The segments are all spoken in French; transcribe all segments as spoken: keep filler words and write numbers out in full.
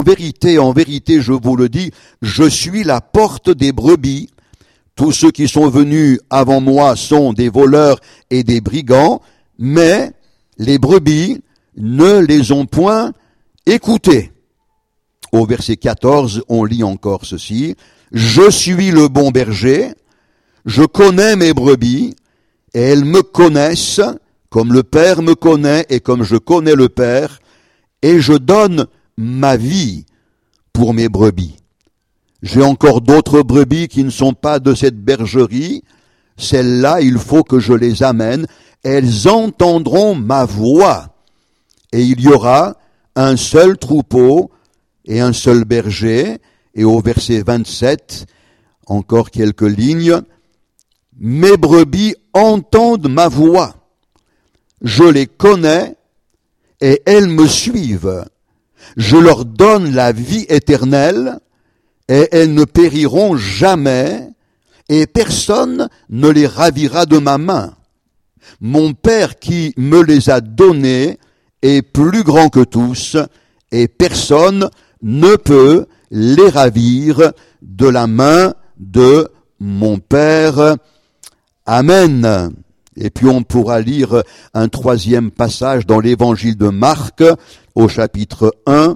En vérité, en vérité, je vous le dis, je suis la porte des brebis. Tous ceux qui sont venus avant moi sont des voleurs et des brigands, mais les brebis ne les ont point écoutés. Au verset quatorze, on lit encore ceci. Je suis le bon berger, je connais mes brebis, et elles me connaissent, comme le Père me connaît et comme je connais le Père, et je donne ma vie pour mes brebis. J'ai encore d'autres brebis qui ne sont pas de cette bergerie. Celles-là, il faut que je les amène. Elles entendront ma voix. Et il y aura un seul troupeau et un seul berger. Et au verset vingt-sept, encore quelques lignes. Mes brebis entendent ma voix. Je les connais et elles me suivent. Je leur donne la vie éternelle et elles ne périront jamais et personne ne les ravira de ma main. Mon Père qui me les a donnés est plus grand que tous et personne ne peut les ravir de la main de mon Père. Amen. Et puis on pourra lire un troisième passage dans l'évangile de Marc au chapitre un.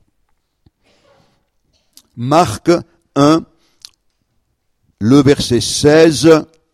Marc un, le verset seize.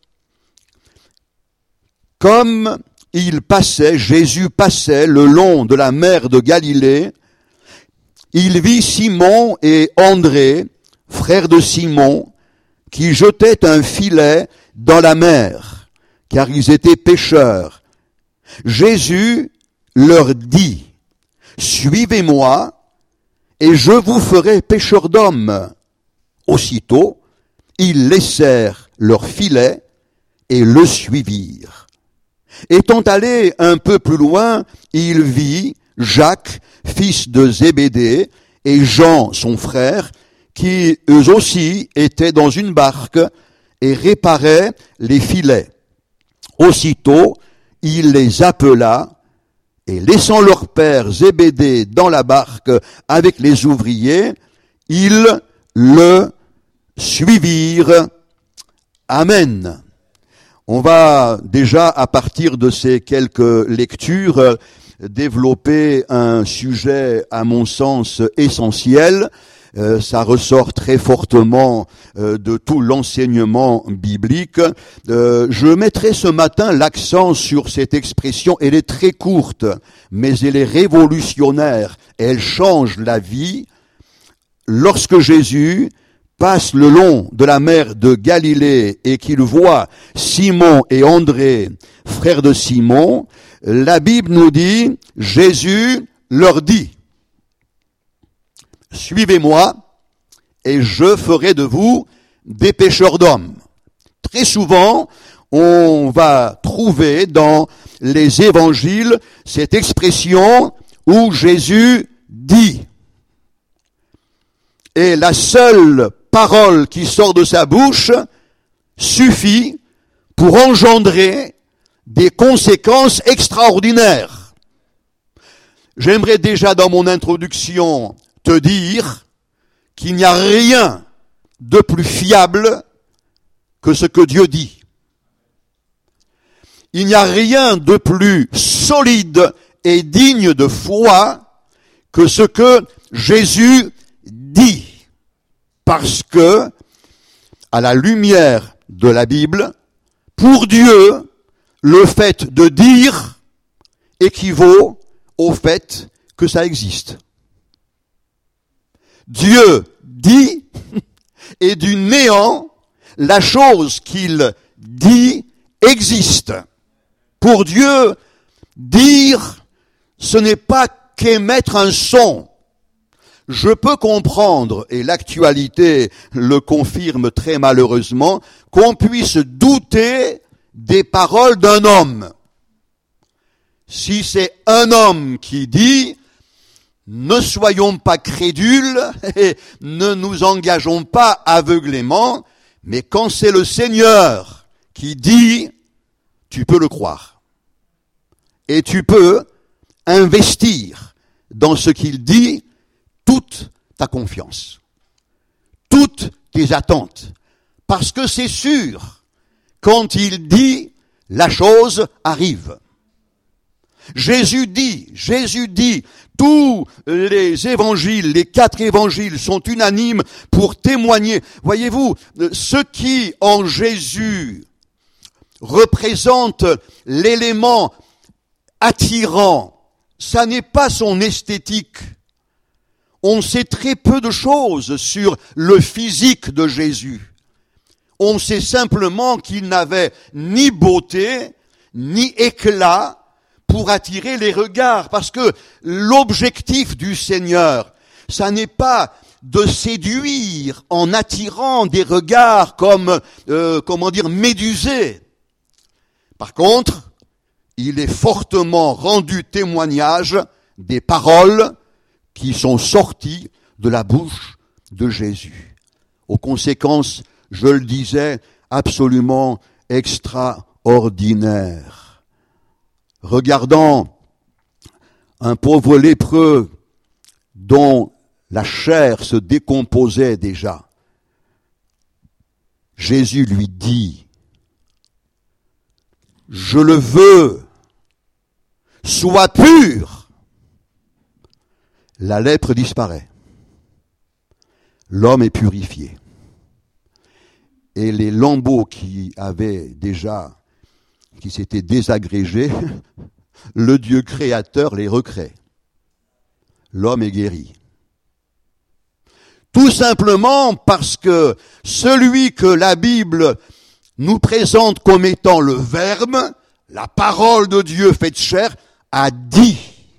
Comme il passait, Jésus passait le long de la mer de Galilée, il vit Simon et André, frères de Simon, qui jetaient un filet dans la mer, car ils étaient pêcheurs. Jésus leur dit, « Suivez-moi, et je vous ferai pêcheurs d'hommes. » Aussitôt, ils laissèrent leur filet et le suivirent. Étant allé un peu plus loin, il vit Jacques, fils de Zébédée, et Jean, son frère, qui eux aussi étaient dans une barque et réparaient les filets. Aussitôt, il les appela, et laissant leur père Zébédée dans la barque avec les ouvriers, ils le suivirent. Amen. On va déjà, à partir de ces quelques lectures, développer un sujet, à mon sens, essentiel. Euh, ça ressort très fortement euh, de tout l'enseignement biblique. Euh, je mettrai ce matin l'accent sur cette expression. Elle est très courte, mais elle est révolutionnaire. Elle change la vie. Lorsque Jésus passe le long de la mer de Galilée et qu'il voit Simon et André, frères de Simon, la Bible nous dit, Jésus leur dit, « Suivez-moi et je ferai de vous des pêcheurs d'hommes. » Très souvent, on va trouver dans les évangiles cette expression où Jésus dit. Et la seule parole qui sort de sa bouche suffit pour engendrer des conséquences extraordinaires. J'aimerais déjà dans mon introduction te dire qu'il n'y a rien de plus fiable que ce que Dieu dit. Il n'y a rien de plus solide et digne de foi que ce que Jésus dit. Parce que, à la lumière de la Bible, pour Dieu, le fait de dire équivaut au fait que ça existe. Dieu dit, et du néant, la chose qu'il dit existe. Pour Dieu, dire, ce n'est pas qu'émettre un son. Je peux comprendre, et l'actualité le confirme très malheureusement, qu'on puisse douter des paroles d'un homme. Si c'est un homme qui dit, ne soyons pas crédules et ne nous engageons pas aveuglément, mais quand c'est le Seigneur qui dit, tu peux le croire. Et tu peux investir dans ce qu'il dit toute ta confiance, toutes tes attentes, parce que c'est sûr, quand il dit, la chose arrive. Jésus dit, Jésus dit, tous les évangiles, les quatre évangiles sont unanimes pour témoigner. Voyez-vous, ce qui en Jésus représente l'élément attirant, ça n'est pas son esthétique. On sait très peu de choses sur le physique de Jésus. On sait simplement qu'il n'avait ni beauté, ni éclat pour attirer les regards. Parce que l'objectif du Seigneur, ça n'est pas de séduire en attirant des regards comme, euh, comment dire, médusés. Par contre, il est fortement rendu témoignage des paroles qui sont sorties de la bouche de Jésus. Aux conséquences, je le disais, absolument extraordinaires. Regardant un pauvre lépreux dont la chair se décomposait déjà, Jésus lui dit, « Je le veux, sois pur !» La lèpre disparaît. L'homme est purifié. Et les lambeaux qui avaient déjà, qui s'étaient désagrégés, le Dieu créateur les recrée. L'homme est guéri. Tout simplement parce que celui que la Bible nous présente comme étant le Verbe, la parole de Dieu faite chair, a dit.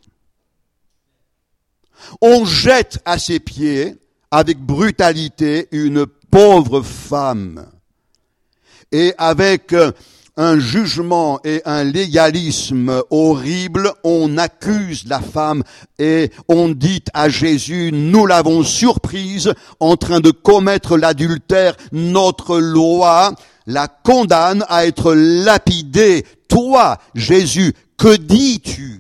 On jette à ses pieds, avec brutalité, une pauvre femme. Et avec un jugement et un légalisme horrible, on accuse la femme et on dit à Jésus, nous l'avons surprise en train de commettre l'adultère. Notre loi la condamne à être lapidée. Toi, Jésus, que dis-tu?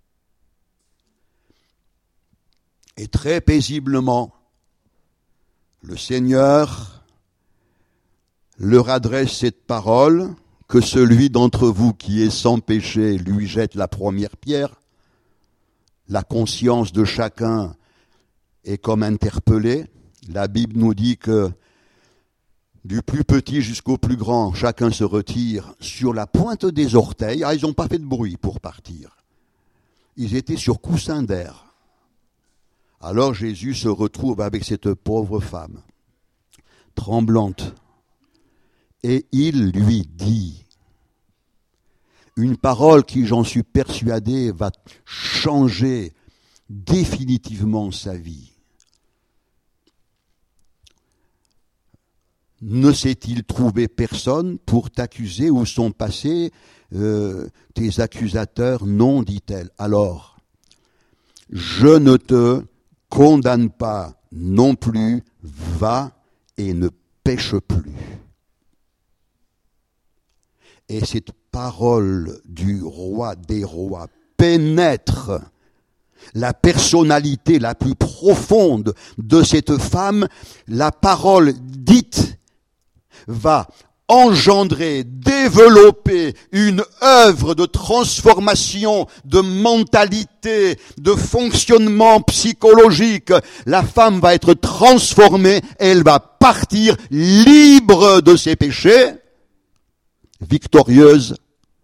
Et très paisiblement, le Seigneur leur adresse cette parole, que celui d'entre vous qui est sans péché lui jette la première pierre. La conscience de chacun est comme interpellée. La Bible nous dit que du plus petit jusqu'au plus grand, chacun se retire sur la pointe des orteils. Ah, ils n'ont pas fait de bruit pour partir. Ils étaient sur coussin d'air. Alors Jésus se retrouve avec cette pauvre femme, tremblante, et il lui dit une parole qui, j'en suis persuadé, va changer définitivement sa vie. Ne s'est-il trouvé personne pour t'accuser où sont passés euh, tes accusateurs? Non, dit-elle. Alors, je ne te condamne pas non plus, va et ne pêche plus. Et cette parole du roi des rois pénètre la personnalité la plus profonde de cette femme. La parole dite va engendrer, développer une œuvre de transformation, de mentalité, de fonctionnement psychologique. La femme va être transformée, elle va partir libre de ses péchés, victorieuse,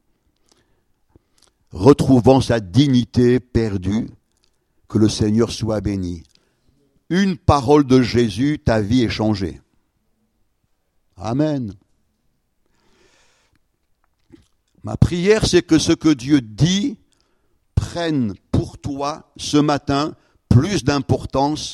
retrouvant sa dignité perdue. Que le Seigneur soit béni. Une parole de Jésus, ta vie est changée. Amen. Ma prière, c'est que ce que Dieu dit prenne pour toi ce matin plus d'importance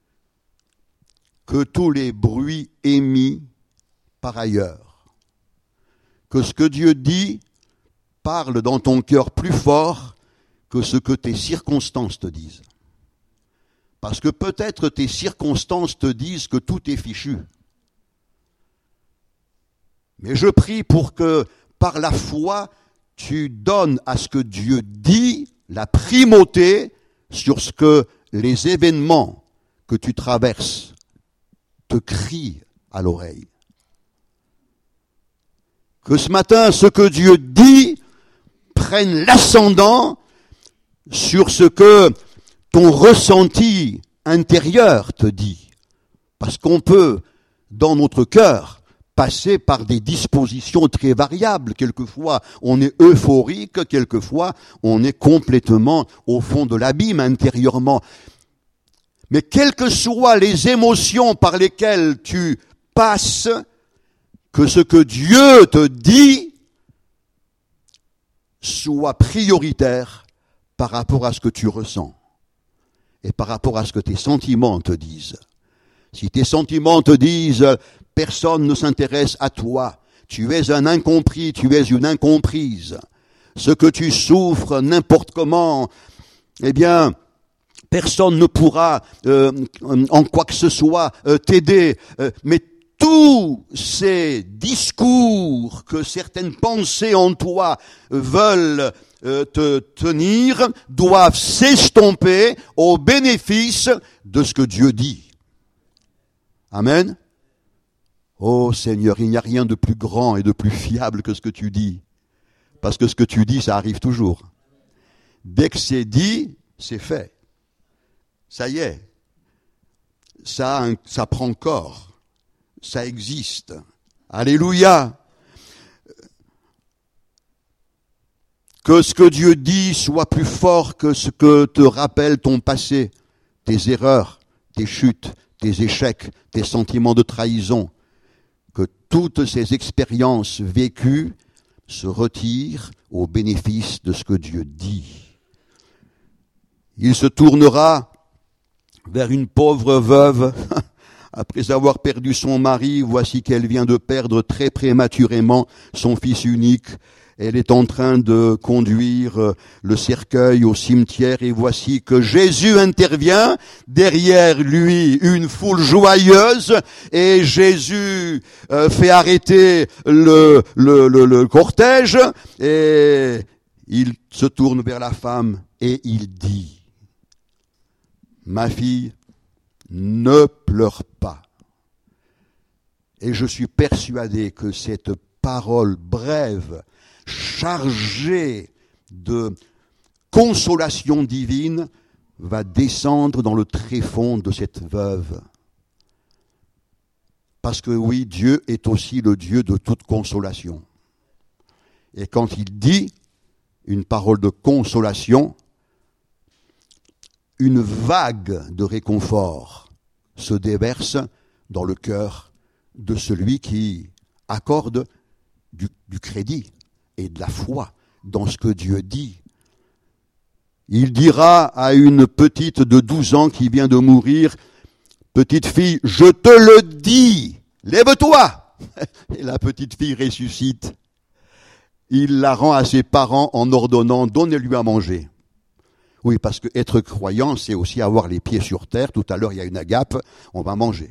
que tous les bruits émis par ailleurs. Que ce que Dieu dit parle dans ton cœur plus fort que ce que tes circonstances te disent. Parce que peut-être tes circonstances te disent que tout est fichu. Mais je prie pour que, par la foi, tu donnes à ce que Dieu dit la primauté sur ce que les événements que tu traverses te crie à l'oreille. Que ce matin, ce que Dieu dit prenne l'ascendant sur ce que ton ressenti intérieur te dit. Parce qu'on peut, dans notre cœur, passer par des dispositions très variables. Quelquefois, on est euphorique, quelquefois, on est complètement au fond de l'abîme intérieurement. Mais quelles que soient les émotions par lesquelles tu passes, que ce que Dieu te dit soit prioritaire par rapport à ce que tu ressens et par rapport à ce que tes sentiments te disent. Si tes sentiments te disent « personne ne s'intéresse à toi », tu es un incompris, tu es une incomprise, ce que tu souffres n'importe comment, eh bien, personne ne pourra euh, en quoi que ce soit euh, t'aider, euh, mais tous ces discours que certaines pensées en toi veulent euh, te tenir doivent s'estomper au bénéfice de ce que Dieu dit. Amen. Oh Seigneur, il n'y a rien de plus grand et de plus fiable que ce que tu dis. Parce que ce que tu dis, ça arrive toujours. Dès que c'est dit, c'est fait. Ça y est. Ça, a un, ça prend corps. Ça existe. Alléluia. Que ce que Dieu dit soit plus fort que ce que te rappelle ton passé, tes erreurs, tes chutes, tes échecs, tes sentiments de trahison. Que toutes ces expériences vécues se retirent au bénéfice de ce que Dieu dit. Il se tournera vers une pauvre veuve. Après avoir perdu son mari, voici qu'elle vient de perdre très prématurément son fils unique. Elle est en train de conduire le cercueil au cimetière et voici que Jésus intervient. Derrière lui, une foule joyeuse et Jésus euh, fait arrêter le, le, le, le cortège et il se tourne vers la femme et il dit « Ma fille, ne pleure pas. » Et je suis persuadé que cette parole brève, chargée de consolation divine, va descendre dans le tréfonds de cette veuve. Parce que oui, Dieu est aussi le Dieu de toute consolation. Et quand il dit une parole de consolation, une vague de réconfort se déverse dans le cœur de celui qui accorde du, du crédit et de la foi dans ce que Dieu dit. Il dira à une petite de douze ans qui vient de mourir, « Petite fille, je te le dis, lève-toi !» Et la petite fille ressuscite. Il la rend à ses parents en ordonnant « Donnez-lui à manger ». Oui, parce que être croyant, c'est aussi avoir les pieds sur terre. Tout à l'heure, il y a une agape, on va manger.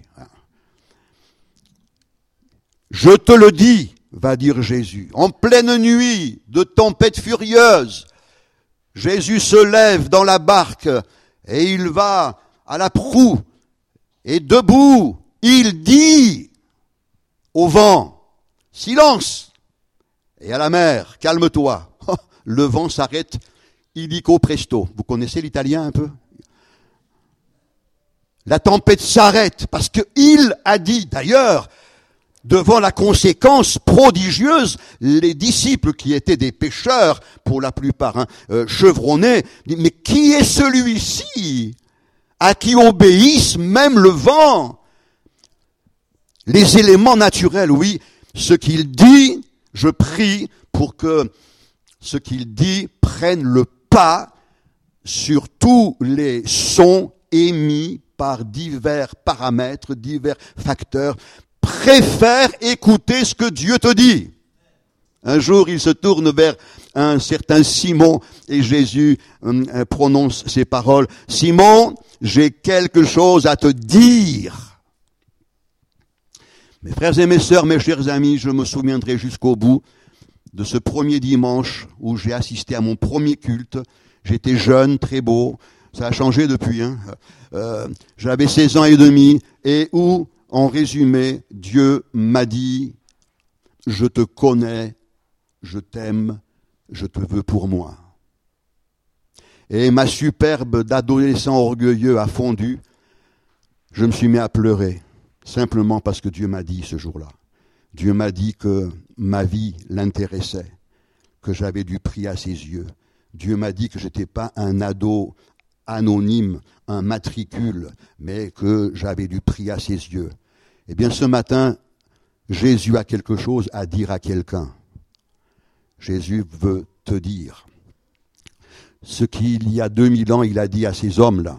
Je te le dis, va dire Jésus, en pleine nuit de tempête furieuse, Jésus se lève dans la barque et il va à la proue et debout, il dit au vent, silence, et à la mer, calme-toi. Le vent s'arrête. Illico presto. Vous connaissez l'italien un peu? La tempête s'arrête parce que il a dit, d'ailleurs, devant la conséquence prodigieuse, les disciples qui étaient des pêcheurs, pour la plupart hein, euh, chevronnés, disent, mais qui est celui-ci à qui obéissent même le vent? Les éléments naturels, oui. Ce qu'il dit, je prie pour que ce qu'il dit prenne le pas sur tous les sons émis par divers paramètres, divers facteurs. Préfère écouter ce que Dieu te dit. Un jour, il se tourne vers un certain Simon et Jésus euh, prononce ces paroles. « Simon, j'ai quelque chose à te dire. » Mes frères et mes sœurs, mes chers amis, je me souviendrai jusqu'au bout de ce premier dimanche où j'ai assisté à mon premier culte. J'étais jeune, très beau, Ça a changé depuis. Hein. Euh, j'avais seize ans et demi, et où, en résumé, Dieu m'a dit, je te connais, je t'aime, je te veux pour moi. Et ma superbe d'adolescent orgueilleux a fondu. Je me suis mis à pleurer, simplement parce que Dieu m'a dit ce jour-là. Dieu m'a dit que ma vie l'intéressait, que j'avais du prix à ses yeux. Dieu m'a dit que je n'étais pas un ado anonyme, un matricule, mais que j'avais du prix à ses yeux. Eh bien, ce matin, Jésus a quelque chose à dire à quelqu'un. Jésus veut te dire ce qu'il y a deux mille ans, il a dit à ces hommes-là.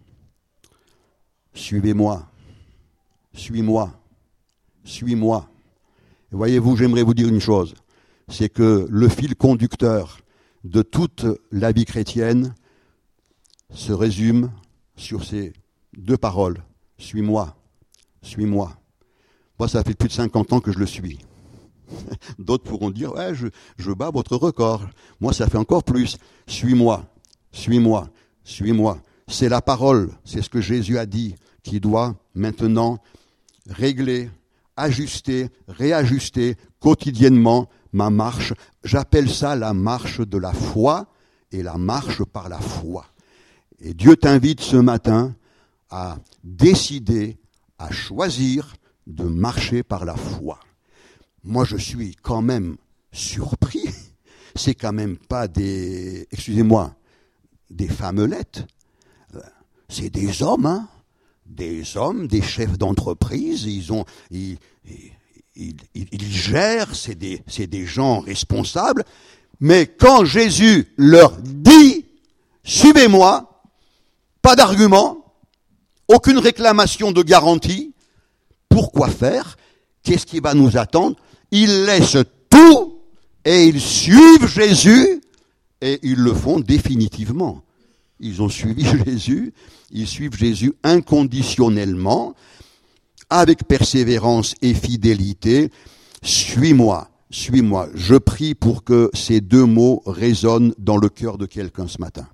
Suivez-moi, suis-moi, suis-moi. Et voyez-vous, j'aimerais vous dire une chose, c'est que le fil conducteur de toute la vie chrétienne se résume sur ces deux paroles. Suis-moi, suis-moi. Moi, ça fait plus de cinquante ans que je le suis. D'autres pourront dire, ouais, je, je bats votre record. Moi, ça fait encore plus. Suis-moi, suis-moi, suis-moi. C'est la parole, c'est ce que Jésus a dit, qui doit maintenant régler, ajuster, réajuster quotidiennement ma marche. J'appelle ça la marche de la foi et la marche par la foi. Et Dieu t'invite ce matin à décider, à choisir de marcher par la foi. Moi, je suis quand même surpris. C'est quand même pas des, excusez-moi, des femmelettes. C'est des hommes, hein. Des hommes, des chefs d'entreprise. Ils ont, ils, ils, ils, ils gèrent. C'est des, c'est des gens responsables. Mais quand Jésus leur dit, suivez-moi, pas d'argument, aucune réclamation de garantie. Pourquoi faire? Qu'est-ce qui va nous attendre? Ils laissent tout et ils suivent Jésus et ils le font définitivement. Ils ont suivi Jésus, ils suivent Jésus inconditionnellement, avec persévérance et fidélité. Suis-moi, suis-moi. Je prie pour que ces deux mots résonnent dans le cœur de quelqu'un ce matin.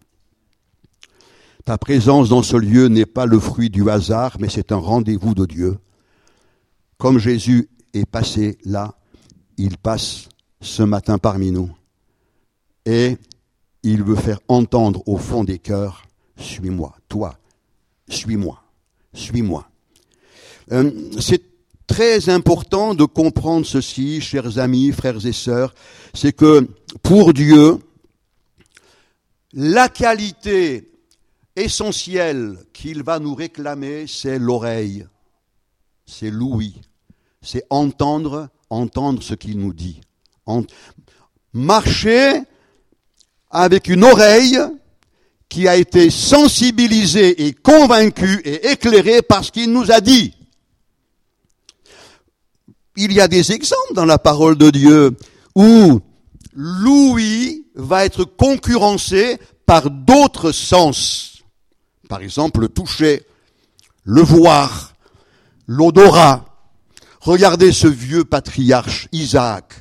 Ta présence dans ce lieu n'est pas le fruit du hasard, mais c'est un rendez-vous de Dieu. Comme Jésus est passé là, il passe ce matin parmi nous. Et il veut faire entendre au fond des cœurs, suis-moi, toi, suis-moi, suis-moi. Euh, c'est très important de comprendre ceci, chers amis, frères et sœurs, c'est que pour Dieu, la qualité essentielle qu'il va nous réclamer, c'est l'oreille, c'est l'ouïe, c'est entendre, entendre ce qu'il nous dit. En, marcher avec une oreille qui a été sensibilisée et convaincue et éclairée par ce qu'il nous a dit. Il y a des exemples dans la parole de Dieu où l'ouïe va être concurrencé par d'autres sens. Par exemple, le toucher, le voir, l'odorat. Regardez ce vieux patriarche, Isaac.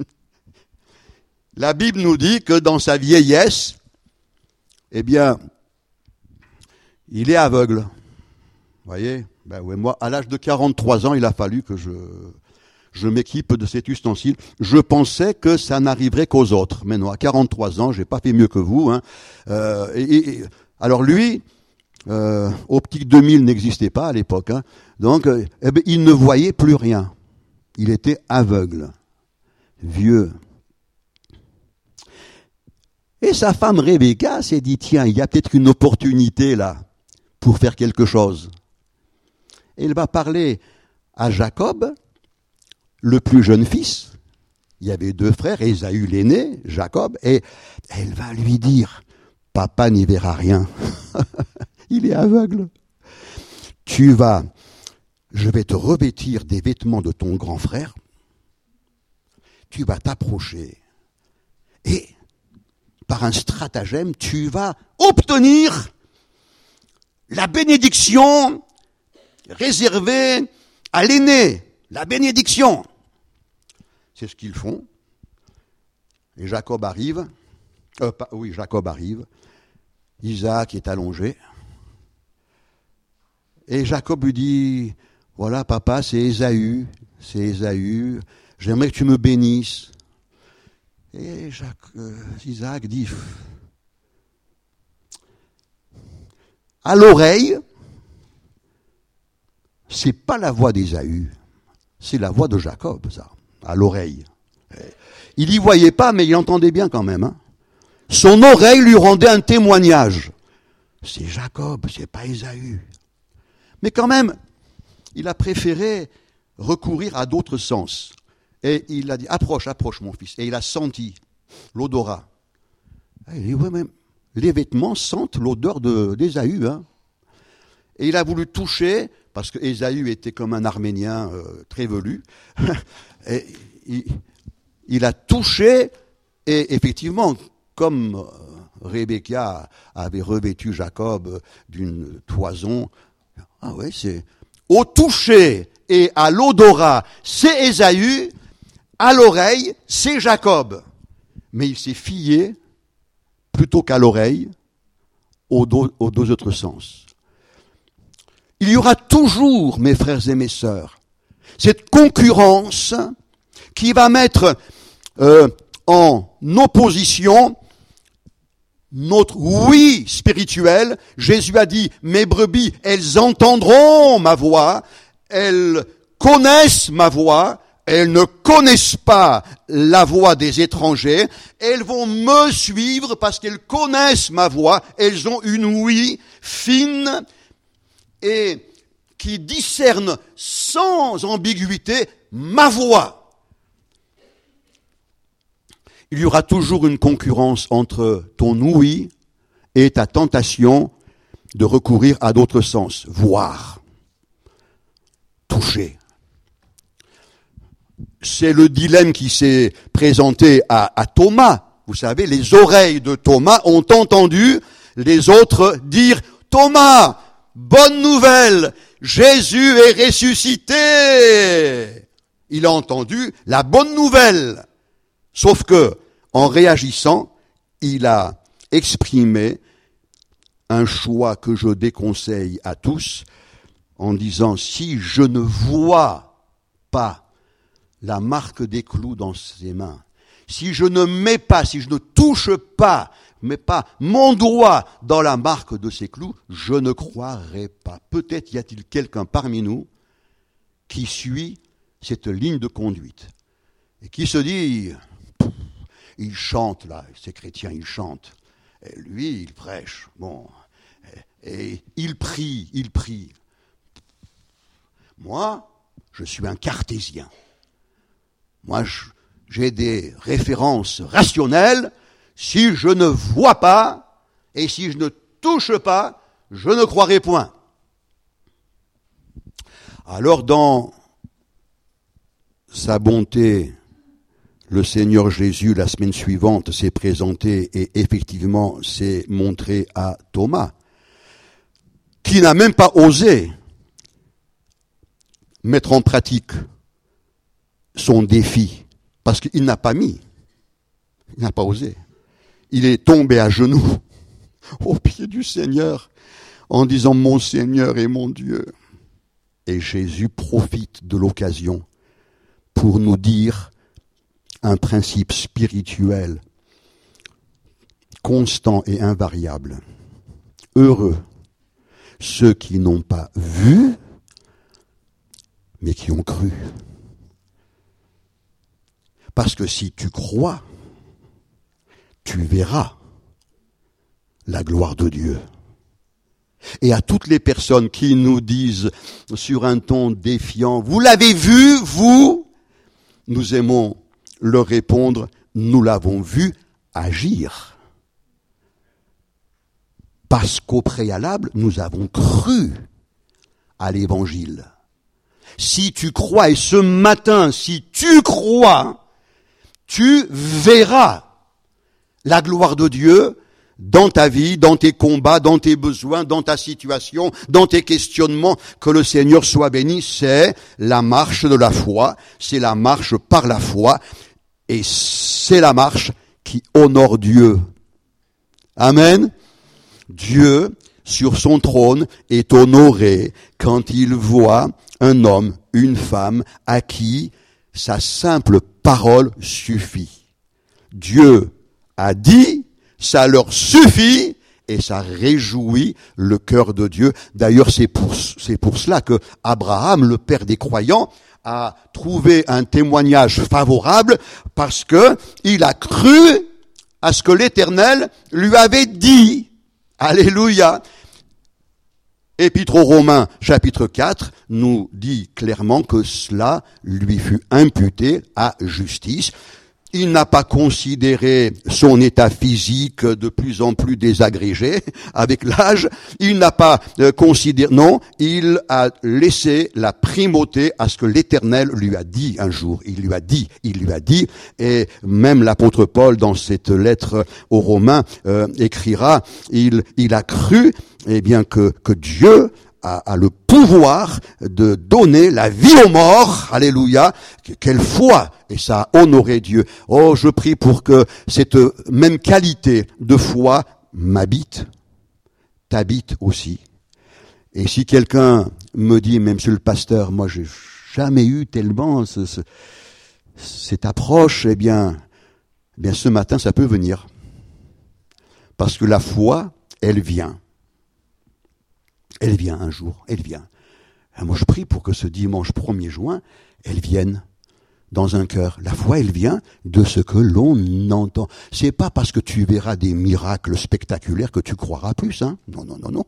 La Bible nous dit que dans sa vieillesse, eh bien, il est aveugle. Vous voyez? Ben ouais, moi, à l'âge de quarante-trois ans, il a fallu que je, je m'équipe de cet ustensile. Je pensais que ça n'arriverait qu'aux autres. Mais non, à quarante-trois ans, j'ai pas fait mieux que vous. Hein. Euh, et, et, alors lui, euh, Optique deux mille n'existait pas à l'époque. Hein. Donc, euh, eh bien, il ne voyait plus rien. Il était aveugle, vieux. Et sa femme Rebecca s'est dit, tiens, il y a peut-être une opportunité là pour faire quelque chose. Et elle va parler à Jacob, le plus jeune fils. Il y avait deux frères, Ésaü l'aîné, Jacob, et elle va lui dire, papa n'y verra rien. Il est aveugle. Tu vas, je vais te revêtir des vêtements de ton grand frère. Tu vas t'approcher. Et par un stratagème, tu vas obtenir la bénédiction réservée à l'aîné. La bénédiction. C'est ce qu'ils font. Et Jacob arrive. Euh, pas, oui, Jacob arrive. Isaac est allongé. Et Jacob lui dit, voilà papa, c'est Ésaü, c'est Ésaü, j'aimerais que tu me bénisses. Et Jacques, euh, Isaac dit, à l'oreille, c'est pas la voix d'Ésaü, c'est la voix de Jacob, ça, à l'oreille. Il y voyait pas, mais il entendait bien quand même. Hein. Son oreille lui rendait un témoignage. C'est Jacob, c'est pas Ésaü. Mais quand même, il a préféré recourir à d'autres sens. Et il a dit, approche, approche mon fils. Et il a senti l'odorat. Il dit, ouais, même les vêtements sentent l'odeur de, d'Ésaü. Hein. Et il a voulu toucher, parce que Ésaü était comme un Arménien euh, très velu. Et il, il a touché, et effectivement, comme euh, Rebecca avait revêtu Jacob d'une toison, ah oui, c'est au toucher et à l'odorat, c'est Ésaü, à l'oreille, c'est Jacob. Mais il s'est fié, plutôt qu'à l'oreille, aux deux, aux deux autres sens. Il y aura toujours, mes frères et mes sœurs, cette concurrence qui va mettre euh, en opposition notre oui spirituel. Jésus a dit, mes brebis, elles entendront ma voix, elles connaissent ma voix, elles ne connaissent pas la voix des étrangers, elles vont me suivre parce qu'elles connaissent ma voix, elles ont une ouïe fine et qui discerne sans ambiguïté ma voix. Il y aura toujours une concurrence entre ton ouïe et ta tentation de recourir à d'autres sens. Voir, toucher. C'est le dilemme qui s'est présenté à, à Thomas. Vous savez, les oreilles de Thomas ont entendu les autres dire « Thomas, bonne nouvelle, Jésus est ressuscité !» Il a entendu la bonne nouvelle. Sauf que, en réagissant, il a exprimé un choix que je déconseille à tous, en disant, si je ne vois pas la marque des clous dans ses mains, si je ne mets pas, si je ne touche pas, mets pas mon doigt dans la marque de ces clous, je ne croirai pas. Peut-être y a-t-il quelqu'un parmi nous qui suit cette ligne de conduite et qui se dit, il chante là, ces chrétiens, ils chantent. Et lui, il prêche. Bon, et, et il prie, il prie. Moi, je suis un cartésien. Moi, je, j'ai des références rationnelles. Si je ne vois pas et si je ne touche pas, je ne croirai point. Alors, dans sa bonté, le Seigneur Jésus, la semaine suivante, s'est présenté et effectivement s'est montré à Thomas, qui n'a même pas osé mettre en pratique son défi, parce qu'il n'a pas mis, il n'a pas osé. Il est tombé à genoux au pied du Seigneur en disant « Mon Seigneur et mon Dieu ». Et Jésus profite de l'occasion pour nous dire un principe spirituel constant et invariable. Heureux ceux qui n'ont pas vu, mais qui ont cru. Parce que si tu crois, tu verras la gloire de Dieu. Et à toutes les personnes qui nous disent sur un ton défiant, vous l'avez vu, vous, nous aimons leur répondre, nous l'avons vu agir. Parce qu'au préalable, nous avons cru à l'évangile. Si tu crois, et ce matin, si tu crois, tu verras la gloire de Dieu dans ta vie, dans tes combats, dans tes besoins, dans ta situation, dans tes questionnements. Que le Seigneur soit béni, c'est la marche de la foi, c'est la marche par la foi, et c'est la marche qui honore Dieu. Amen. Dieu, sur son trône, est honoré quand il voit un homme, une femme, à qui sa simple parole suffit. Dieu a dit, ça leur suffit, et ça réjouit le cœur de Dieu. D'ailleurs, c'est pour, c'est pour cela que Abraham, le père des croyants, a trouvé un témoignage favorable, parce que il a cru à ce que l'Éternel lui avait dit. Alléluia. Épître aux Romains, chapitre quatre, nous dit clairement que cela lui fut imputé à justice. Il n'a pas considéré son état physique de plus en plus désagrégé avec l'âge. Il n'a pas euh, considéré, non, il a laissé la primauté à ce que l'Éternel lui a dit un jour. Il lui a dit, il lui a dit, et même l'apôtre Paul, dans cette lettre aux Romains, euh, écrira, il, il a cru, eh bien, que, que Dieu A, a le pouvoir de donner la vie aux morts. Alléluia. Quelle foi! Et ça a honoré Dieu. Oh, je prie pour que cette même qualité de foi m'habite, t'habite aussi. Et si quelqu'un me dit, mais monsieur le pasteur, moi j'ai jamais eu tellement ce, ce, cette approche, eh bien, eh bien ce matin ça peut venir. Parce que la foi, elle vient. Elle vient un jour, elle vient. Et moi je prie pour que ce dimanche premier juin, elle vienne dans un cœur. La foi, elle vient de ce que l'on entend. C'est pas parce que tu verras des miracles spectaculaires que tu croiras plus, hein. Non, non, non, non.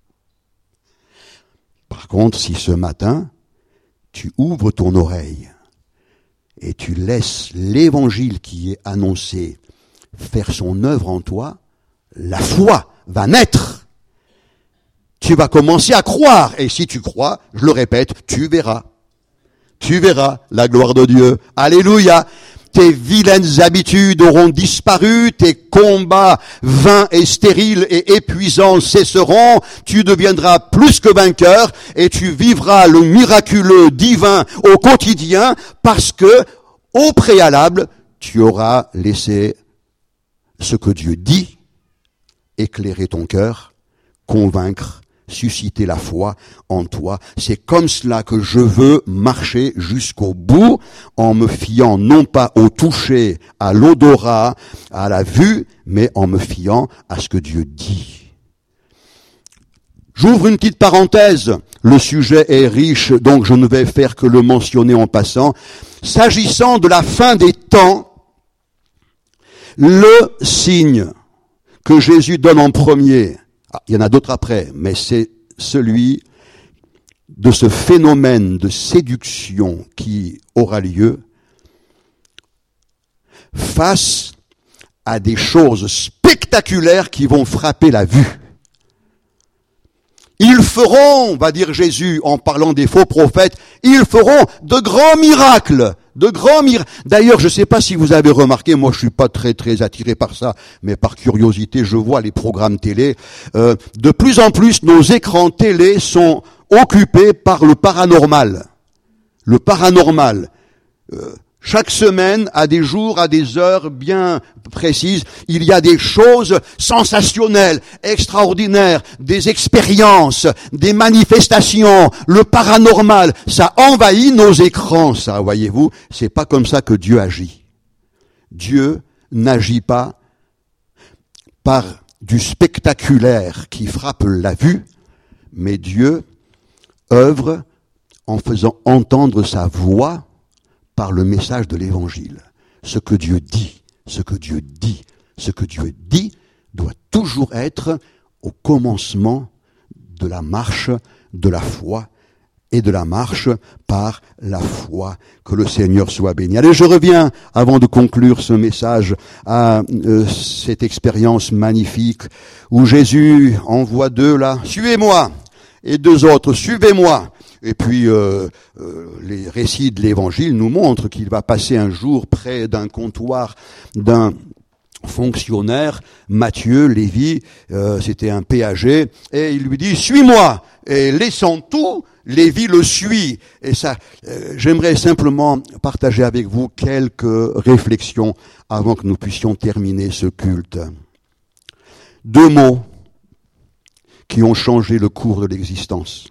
Par contre, si ce matin, tu ouvres ton oreille et tu laisses l'évangile qui est annoncé faire son œuvre en toi, la foi va naître. Tu vas commencer à croire. Et si tu crois, je le répète, tu verras. Tu verras la gloire de Dieu. Alléluia. Tes vilaines habitudes auront disparu, tes combats vains et stériles et épuisants cesseront, tu deviendras plus que vainqueur et tu vivras le miraculeux divin au quotidien parce que, au préalable, tu auras laissé ce que Dieu dit éclairer ton cœur, convaincre, susciter la foi en toi. C'est comme cela que je veux marcher jusqu'au bout, en me fiant non pas au toucher, à l'odorat, à la vue, mais en me fiant à ce que Dieu dit. J'ouvre une petite parenthèse. Le sujet est riche, donc je ne vais faire que le mentionner en passant. S'agissant de la fin des temps, le signe que Jésus donne en premier, ah, il y en a d'autres après, mais c'est celui de ce phénomène de séduction qui aura lieu face à des choses spectaculaires qui vont frapper la vue. Ils feront, va dire Jésus en parlant des faux prophètes, ils feront de grands miracles. De grands miracles. D'ailleurs, je ne sais pas si vous avez remarqué, moi je suis pas très très attiré par ça, mais par curiosité, je vois les programmes télé. Euh, de plus en plus, nos écrans télé sont occupés par le paranormal. Le paranormal. Euh, chaque semaine, à des jours, à des heures bien précises, il y a des choses sensationnelles, extraordinaires, des expériences, des manifestations, le paranormal. Ça envahit nos écrans, ça, voyez-vous. C'est pas comme ça que Dieu agit. Dieu n'agit pas par du spectaculaire qui frappe la vue, mais Dieu œuvre en faisant entendre sa voix par le message de l'Évangile. Ce que Dieu dit, ce que Dieu dit, ce que Dieu dit doit toujours être au commencement de la marche de la foi et de la marche par la foi. Que le Seigneur soit béni. Allez, je reviens, avant de conclure ce message, à euh, cette expérience magnifique où Jésus envoie deux là, « Suivez-moi » et deux autres, « Suivez-moi ». Et puis, euh, euh, les récits de l'Évangile nous montrent qu'il va passer un jour près d'un comptoir d'un fonctionnaire, Matthieu, Lévi, euh, c'était un péager, et il lui dit « Suis-moi » et laissant tout, Lévi le suit. Et ça, euh, j'aimerais simplement partager avec vous quelques réflexions avant que nous puissions terminer ce culte. Deux mots. qui ont changé le cours de l'existence.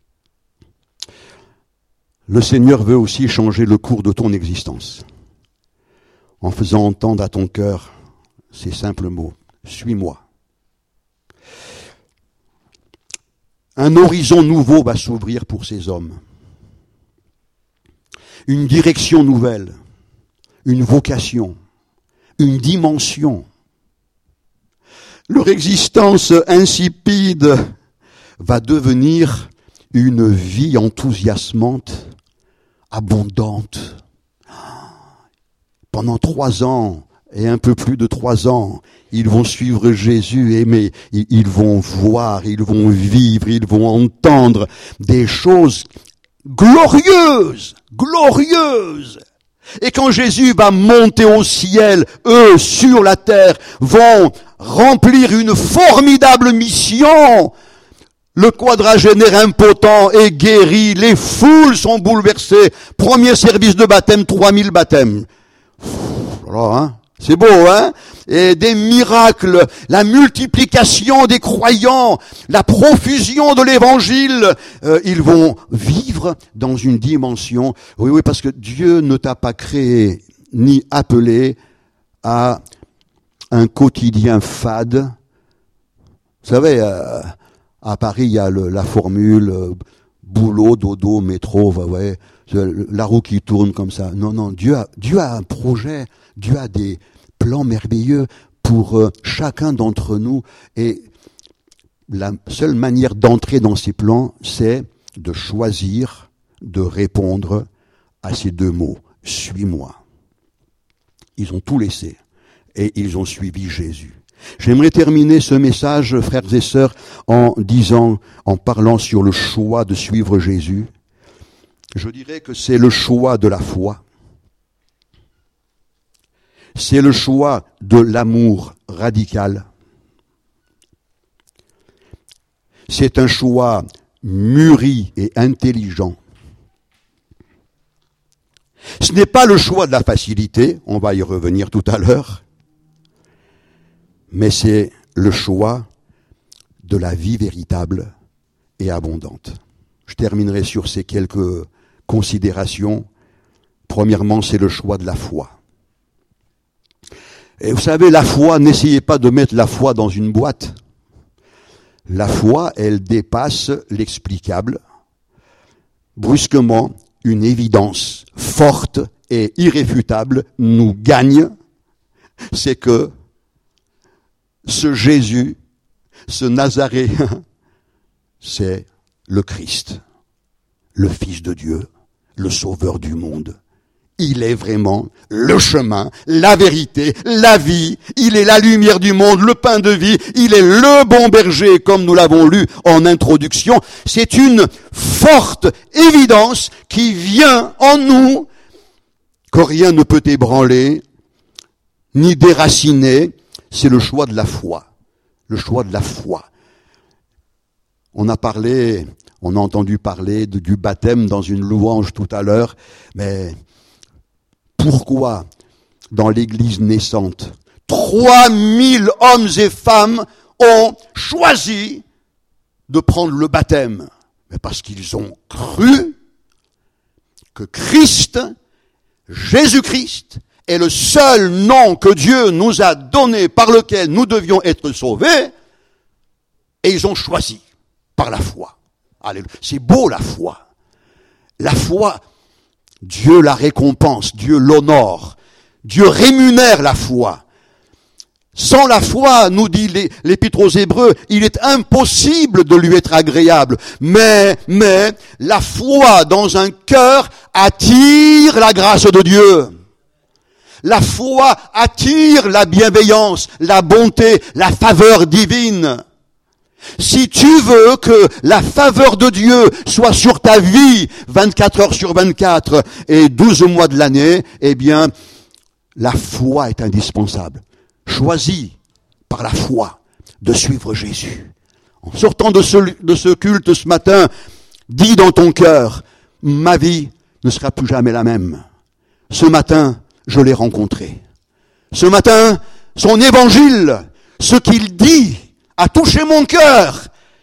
Le Seigneur veut aussi changer le cours de ton existence, en faisant entendre à ton cœur ces simples mots. Suis-moi. Un horizon nouveau va s'ouvrir pour ces hommes. Une direction nouvelle, une vocation, une dimension. Leur existence insipide va devenir une vie enthousiasmante, abondante. Pendant trois ans, et un peu plus de trois ans, ils vont suivre Jésus, et mais ils vont voir, ils vont vivre, ils vont entendre des choses glorieuses, glorieuses. Et quand Jésus va monter au ciel, eux, sur la terre, vont remplir une formidable mission. Le quadragénaire impotent est guéri, les foules sont bouleversées. Premier service de baptême, trois mille baptêmes. Alors, hein, c'est beau, hein? Et des miracles, la multiplication des croyants, la profusion de l'évangile, euh, ils vont vivre dans une dimension. Oui, oui, parce que Dieu ne t'a pas créé ni appelé à un quotidien fade. Vous savez, euh, à Paris, il y a le, la formule euh, boulot, dodo, métro, ouais, la roue qui tourne comme ça. Non, non, Dieu a, Dieu a un projet, Dieu a des plan merveilleux pour euh, chacun d'entre nous, et la seule manière d'entrer dans ces plans, c'est de choisir de répondre à ces deux mots. Suis-moi. Ils ont tout laissé et ils ont suivi Jésus. J'aimerais terminer ce message, frères et sœurs, en disant, en parlant sur le choix de suivre Jésus. Je dirais que c'est le choix de la foi. C'est le choix de l'amour radical. C'est un choix mûri et intelligent. Ce n'est pas le choix de la facilité, on va y revenir tout à l'heure, mais c'est le choix de la vie véritable et abondante. Je terminerai sur ces quelques considérations. Premièrement, c'est le choix de la foi. Et vous savez, la foi, n'essayez pas de mettre la foi dans une boîte. La foi, elle dépasse l'explicable. Brusquement, une évidence forte et irréfutable nous gagne. C'est que ce Jésus, ce Nazaréen, c'est le Christ, le Fils de Dieu, le Sauveur du monde. Il est vraiment le chemin, la vérité, la vie. Il est la lumière du monde, le pain de vie. Il est le bon berger, comme nous l'avons lu en introduction. C'est une forte évidence qui vient en nous, que rien ne peut ébranler, ni déraciner. C'est le choix de la foi. Le choix de la foi. On a parlé, on a entendu parler de, du baptême dans une louange tout à l'heure, mais pourquoi, dans l'Église naissante, trois mille hommes et femmes ont choisi de prendre le baptême? Mais parce qu'ils ont cru que Christ, Jésus-Christ, est le seul nom que Dieu nous a donné par lequel nous devions être sauvés, et ils ont choisi par la foi. Alléluia. C'est beau la foi. La foi, Dieu la récompense, Dieu l'honore, Dieu rémunère la foi. Sans la foi, nous dit l'Épître aux Hébreux, il est impossible de lui être agréable. Mais, mais, la foi dans un cœur attire la grâce de Dieu. La foi attire la bienveillance, la bonté, la faveur divine. Si tu veux que la faveur de Dieu soit sur ta vie vingt-quatre heures sur vingt-quatre et douze mois de l'année, eh bien, la foi est indispensable. Choisis par la foi de suivre Jésus. En sortant de ce, de ce culte ce matin, dis dans ton cœur, ma vie ne sera plus jamais la même. Ce matin, je l'ai rencontré. Ce matin, son évangile, ce qu'il dit, a touché mon cœur.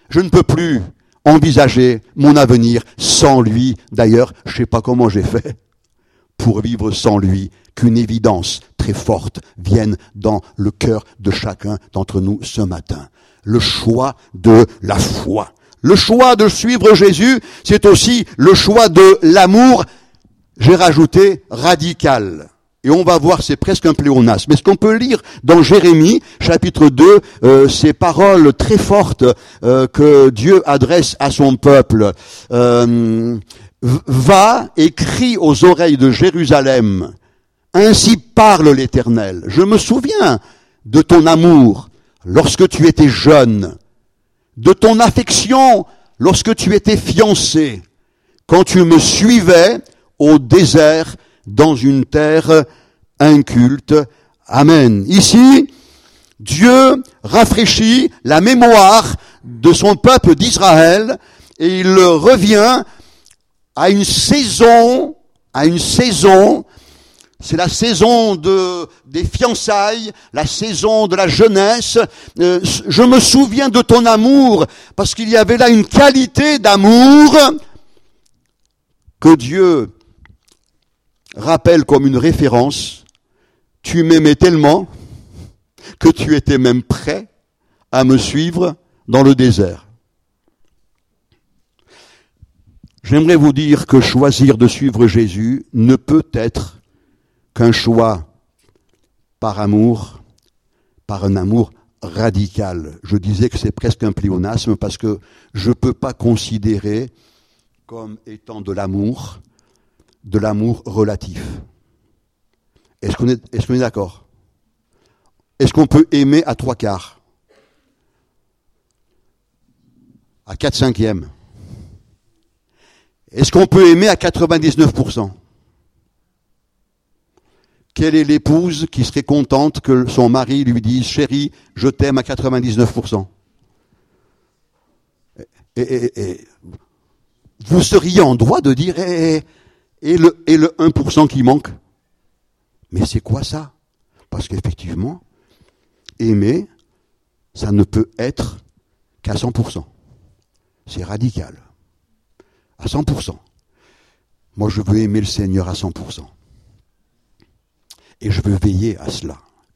Je ne peux plus envisager mon avenir sans lui. D'ailleurs, je ne sais pas comment j'ai fait pour vivre sans lui, qu'une évidence très forte vienne dans le cœur de chacun d'entre nous ce matin. Le choix de la foi. Le choix de suivre Jésus, c'est aussi le choix de l'amour, j'ai rajouté radical. Et on va voir, c'est presque un pléonasme. Mais ce qu'on peut lire dans Jérémie, chapitre deux, euh, ces paroles très fortes euh, que Dieu adresse à son peuple. Euh, Va et crie aux oreilles de Jérusalem. Ainsi parle l'Éternel. Je me souviens de ton amour lorsque tu étais jeune, de ton affection lorsque tu étais fiancé, quand tu me suivais au désert dans une terre inculte. Amen. Ici, Dieu rafraîchit la mémoire de son peuple d'Israël et il revient à une saison, à une saison, c'est la saison de, des fiançailles, la saison de la jeunesse. Euh, je me souviens de ton amour, parce qu'il y avait là une qualité d'amour que Dieu rappelle comme une référence. Tu m'aimais tellement que tu étais même prêt à me suivre dans le désert. J'aimerais vous dire que choisir de suivre Jésus ne peut être qu'un choix par amour, par un amour radical. Je disais que c'est presque un pléonasme parce que je ne peux pas considérer comme étant de l'amour, de l'amour relatif. Est-ce qu'on est, est-ce qu'on est d'accord ? Est-ce qu'on peut aimer à trois quarts ? À quatre cinquièmes ? Est-ce qu'on peut aimer à quatre-vingt-dix-neuf pour cent ? Quelle est l'épouse qui serait contente que son mari lui dise « Chérie, je t'aime à quatre-vingt-dix-neuf pour cent » et, et, et vous seriez en droit de dire eh, « et, le, et le un pour cent qui manque ?» Mais c'est quoi ça ? Parce qu'effectivement, aimer, ça ne peut être qu'à cent pour cent. C'est radical. À cent pour cent. Moi, je veux aimer le Seigneur à cent pour cent. Et je veux veiller à cela.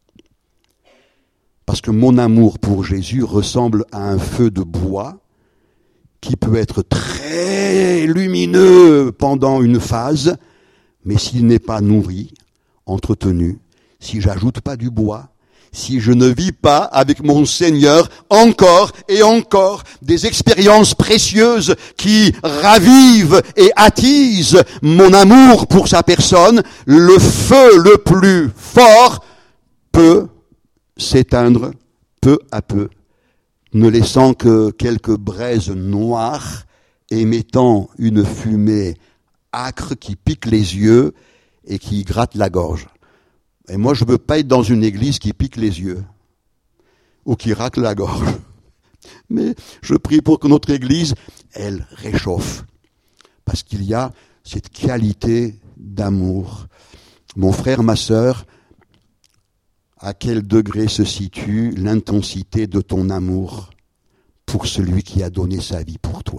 Parce que mon amour pour Jésus ressemble à un feu de bois qui peut être très lumineux pendant une phase, mais s'il n'est pas nourri, entretenu, si j'ajoute pas du bois, si je ne vis pas avec mon Seigneur encore et encore des expériences précieuses qui ravivent et attisent mon amour pour sa personne, le feu le plus fort peut s'éteindre peu à peu, ne laissant que quelques braises noires émettant une fumée âcre qui pique les yeux et qui gratte la gorge. Et moi, je ne veux pas être dans une église qui pique les yeux ou qui racle la gorge. Mais je prie pour que notre église, elle réchauffe. Parce qu'il y a cette qualité d'amour. Mon frère, ma sœur, à quel degré se situe l'intensité de ton amour pour celui qui a donné sa vie pour toi ?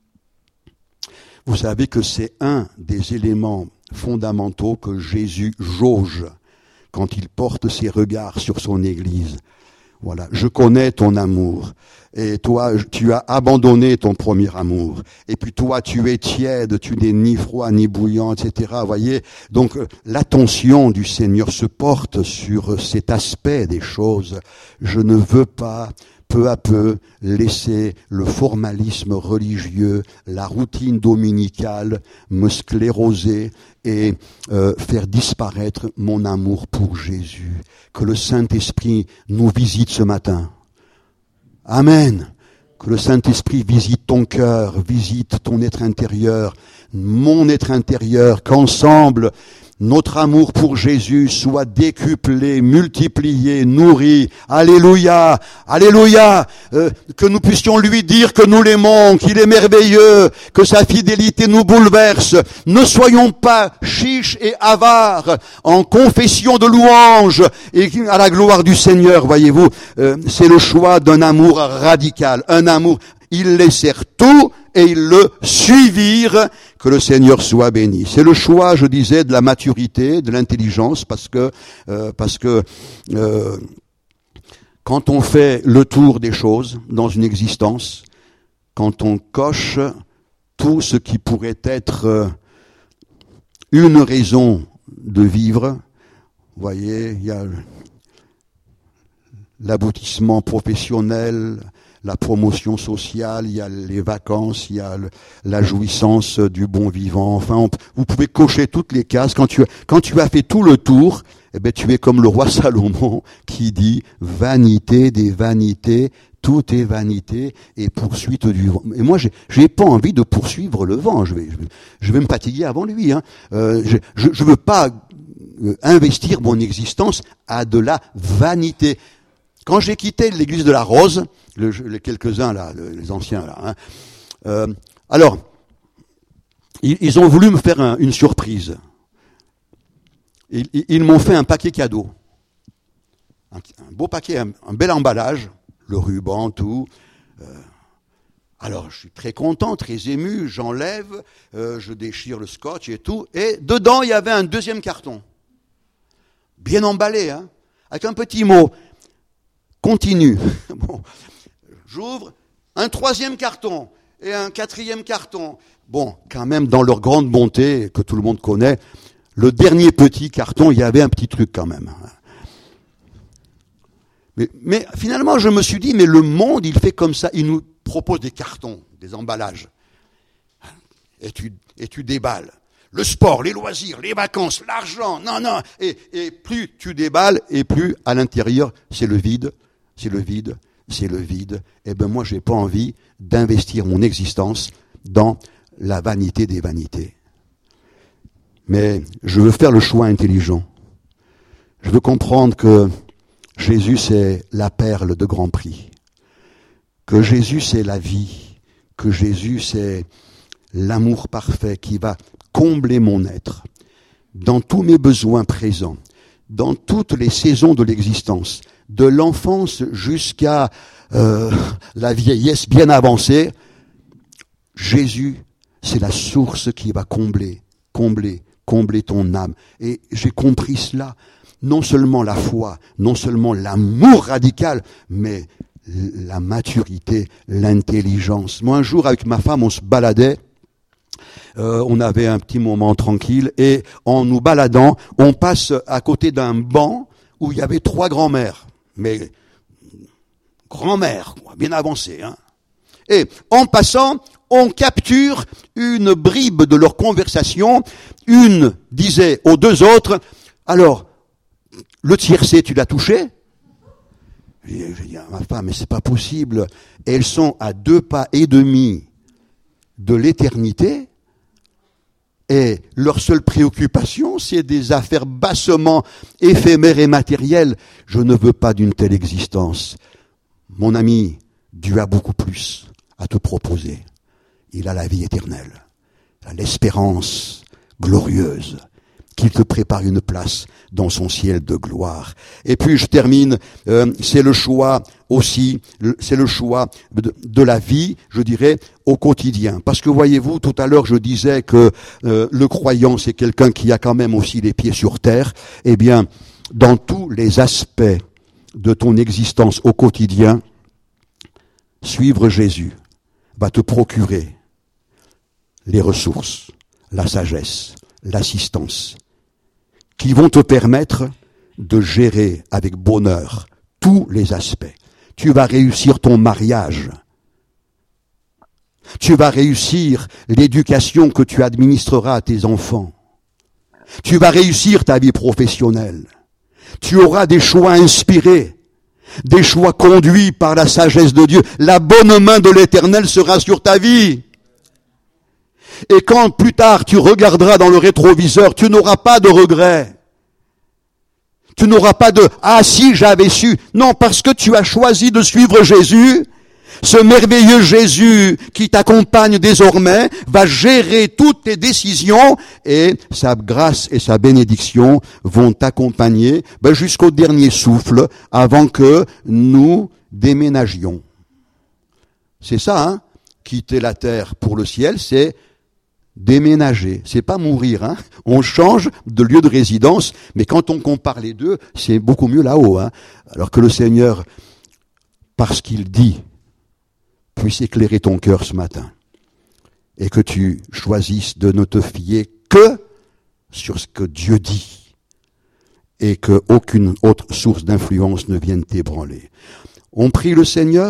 Vous savez que c'est un des éléments fondamentaux que Jésus jauge quand il porte ses regards sur son Église. Voilà, je connais ton amour. Et toi, tu as abandonné ton premier amour. Et puis toi, tu es tiède, tu n'es ni froid ni bouillant, et cetera. Vous voyez, donc l'attention du Seigneur se porte sur cet aspect des choses. Je ne veux pas peu à peu laisser le formalisme religieux, la routine dominicale me scléroser et euh, faire disparaître mon amour pour Jésus. Que le Saint-Esprit nous visite ce matin. Amen. Que le Saint-Esprit visite ton cœur, visite ton être intérieur, mon être intérieur, qu'ensemble, notre amour pour Jésus soit décuplé, multiplié, nourri. Alléluia, alléluia. Euh, que nous puissions lui dire que nous l'aimons, qu'il est merveilleux, que sa fidélité nous bouleverse. Ne soyons pas chiches et avares en confession de louange et à la gloire du Seigneur, voyez-vous. Euh, c'est le choix d'un amour radical, un amour. Ils laissèrent tout et ils le suivirent. Que le Seigneur soit béni. C'est le choix, je disais, de la maturité, de l'intelligence, parce que euh, parce que euh, quand on fait le tour des choses dans une existence, quand on coche tout ce qui pourrait être euh, une raison de vivre, vous voyez, il y a l'aboutissement professionnel, la promotion sociale, il y a les vacances, il y a le, la jouissance du bon vivant. Enfin, on, vous pouvez cocher toutes les cases. Quand tu, quand tu as fait tout le tour, eh ben, tu es comme le roi Salomon qui dit « vanité des vanités, tout est vanité et poursuite du vent ». Et moi, j'ai, j'ai pas envie de poursuivre le vent. Je vais, je vais, je vais me fatiguer avant lui. Hein. Euh, je, je, je veux pas investir mon existence à de la vanité. Quand j'ai quitté l'église de la Rose, le, les quelques-uns là, les anciens là, hein, euh, alors ils, ils ont voulu me faire un, une surprise. Ils, ils, ils m'ont fait un paquet cadeau, un, un beau paquet, un, un bel emballage, le ruban, tout. Euh, alors je suis très content, très ému, j'enlève, euh, je déchire le scotch et tout, et dedans il y avait un deuxième carton, bien emballé, hein, avec un petit mot. Continue. Bon, j'ouvre un troisième carton et un quatrième carton. Bon, quand même, dans leur grande bonté, que tout le monde connaît, le dernier petit carton, il y avait un petit truc quand même. Mais, mais finalement, je me suis dit, mais le monde, il fait comme ça. Il nous propose des cartons, des emballages. Et tu, et tu déballes. Le sport, les loisirs, les vacances, l'argent, non, non. Et, et plus tu déballes, et plus à l'intérieur, c'est le vide. C'est le vide, c'est le vide. Eh ben moi, j'ai pas envie d'investir mon existence dans la vanité des vanités. Mais je veux faire le choix intelligent. Je veux comprendre que Jésus, c'est la perle de grand prix. Que Jésus, c'est la vie. Que Jésus, c'est l'amour parfait qui va combler mon être dans tous mes besoins présents, dans toutes les saisons de l'existence, de l'enfance jusqu'à euh, la vieillesse bien avancée. Jésus, c'est la source qui va combler, combler, combler ton âme. Et j'ai compris cela, non seulement la foi, non seulement l'amour radical, mais la maturité, l'intelligence. Moi, un jour, avec ma femme, on se baladait. Euh, on avait un petit moment tranquille et en nous baladant, on passe à côté d'un banc où il y avait trois grands-mères. Mais grand-mère, bien avancée. Hein. Et en passant, on capture une bribe de leur conversation. Une disait aux deux autres, alors, le tiercé, tu l'as touché ? J'ai dit à ma femme, mais c'est pas possible. Elles sont à deux pas et demi de l'éternité. Et leur seule préoccupation, c'est des affaires bassement éphémères et matérielles. Je ne veux pas d'une telle existence. Mon ami, Dieu a beaucoup plus à te proposer. Il a la vie éternelle, l'espérance glorieuse, qu'il te prépare une place dans son ciel de gloire. Et puis je termine, euh, c'est le choix aussi, c'est le choix de, de la vie, je dirais, au quotidien. Parce que voyez-vous, tout à l'heure je disais que euh, le croyant c'est quelqu'un qui a quand même aussi les pieds sur terre. Eh bien, dans tous les aspects de ton existence au quotidien, suivre Jésus va te procurer les ressources, la sagesse, l'assistance, qui vont te permettre de gérer avec bonheur tous les aspects. Tu vas réussir ton mariage. Tu vas réussir l'éducation que tu administreras à tes enfants. Tu vas réussir ta vie professionnelle. Tu auras des choix inspirés, des choix conduits par la sagesse de Dieu. La bonne main de l'Éternel sera sur ta vie. Et quand plus tard tu regarderas dans le rétroviseur, tu n'auras pas de regrets. Tu n'auras pas de « Ah si, j'avais su ». Non, parce que tu as choisi de suivre Jésus. Ce merveilleux Jésus qui t'accompagne désormais va gérer toutes tes décisions et sa grâce et sa bénédiction vont t'accompagner ben, jusqu'au dernier souffle avant que nous déménagions. C'est ça, hein. Quitter la terre pour le ciel, c'est déménager. C'est pas mourir, hein. On change de lieu de résidence, mais quand on compare les deux, c'est beaucoup mieux là-haut, hein. Alors que le Seigneur, parce qu'il dit, puisse éclairer ton cœur ce matin, et que tu choisisses de ne te fier que sur ce que Dieu dit, et qu'aucune autre source d'influence ne vienne t'ébranler. On prie le Seigneur.